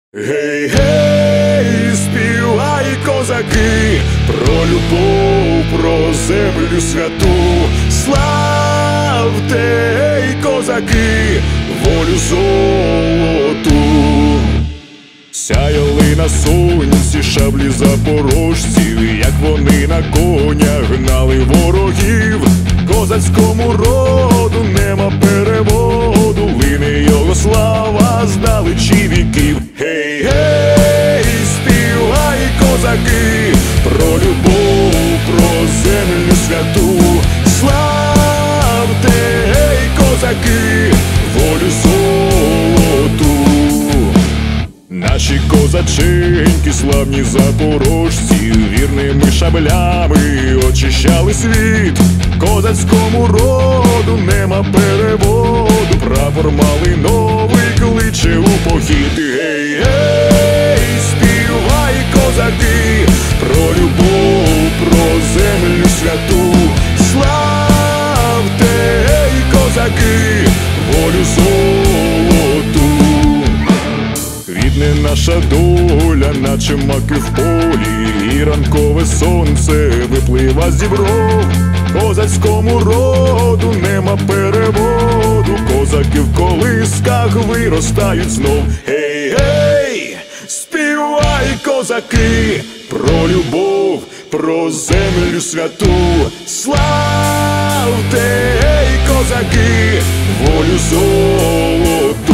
Гей, гей, співай, козаки, про любов, про землю святу. Славте, гей, козаки, волю золоту. Сяяли на сонці шаблі запорожців, як вони на конях гнали ворогів. Козацькому роду нема переводу, лине його слава здалечі віків. Гей, гей, співай, козаки, про любов, про землю святу. Славте, гей, козаки, волю золоту. Наші козаченьки, славні запорожці, вірними шаблями очищали світ. Козацькому роду нема переводу, прапор малиновий кличе у похід. Гей, гей, співай, козаки, про любов, про землю святу. Славте, гей, козаки, волю золоту. Квітне наша доля, наче маки в полі, і ранкове сонце виплива з дібров. Козацькому роду нема переводу, козаки в колисках виростають знов. Гей, гей, співай, козаки, про любов, про землю святу. Славте, гей, козаки, волю золоту.